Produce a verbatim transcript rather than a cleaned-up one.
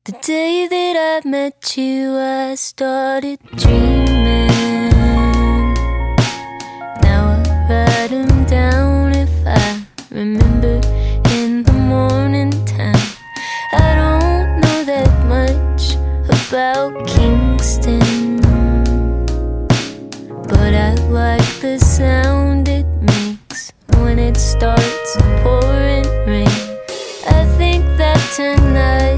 The day that I met you, I started dreaming. Now I write them down if I remember in the morning time. I don't know that much about Kingston, but I like the sound it makes when it starts pouring rain. I think that tonight